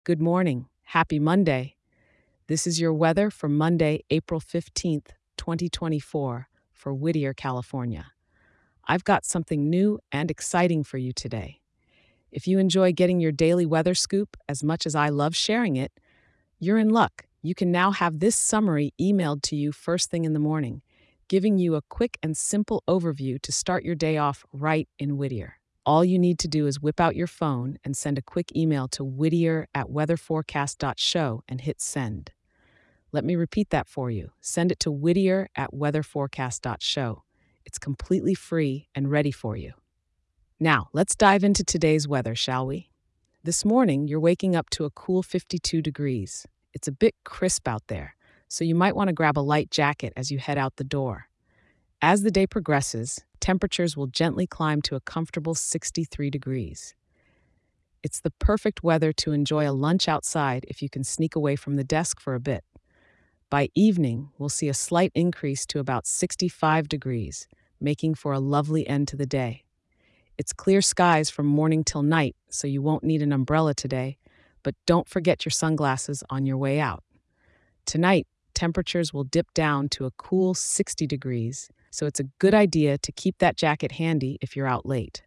Good morning. Happy Monday. This is your weather for Monday, April 15th, 2024, for Whittier, California. I've got something new and exciting for you today. If you enjoy getting your daily weather scoop as much as I love sharing it, you're in luck. You can now have this summary emailed to you first thing in the morning, giving you a quick and simple overview to start your day off right in Whittier. All you need to do is whip out your phone and send a quick email to whittier@weatherforecast.show and hit send. Let me repeat that for you. Send it to whittier@weatherforecast.show. It's completely free and ready for you. Now, let's dive into today's weather, shall we? This morning, you're waking up to a cool 52 degrees. It's a bit crisp out there, so you might want to grab a light jacket as you head out the door. As the day progresses, temperatures will gently climb to a comfortable 63 degrees. It's the perfect weather to enjoy a lunch outside if you can sneak away from the desk for a bit. By evening, we'll see a slight increase to about 65 degrees, making for a lovely end to the day. It's clear skies from morning till night, so you won't need an umbrella today, but don't forget your sunglasses on your way out. Tonight, temperatures will dip down to a cool 60 degrees, so it's a good idea to keep that jacket handy if you're out late.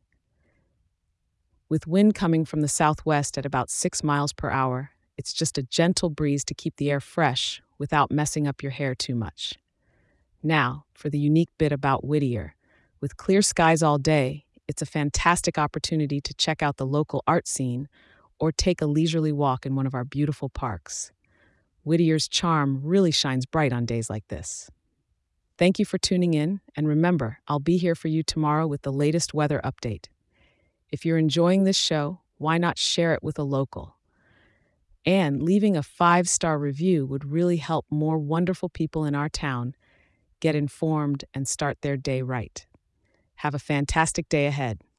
With wind coming from the southwest at about 6 miles per hour, it's just a gentle breeze to keep the air fresh without messing up your hair too much. Now, for the unique bit about Whittier. With clear skies all day, it's a fantastic opportunity to check out the local art scene or take a leisurely walk in one of our beautiful parks. Whittier's charm really shines bright on days like this. Thank you for tuning in, and remember, I'll be here for you tomorrow with the latest weather update. If you're enjoying this show, why not share it with a local? And leaving a 5-star review would really help more wonderful people in our town get informed and start their day right. Have a fantastic day ahead.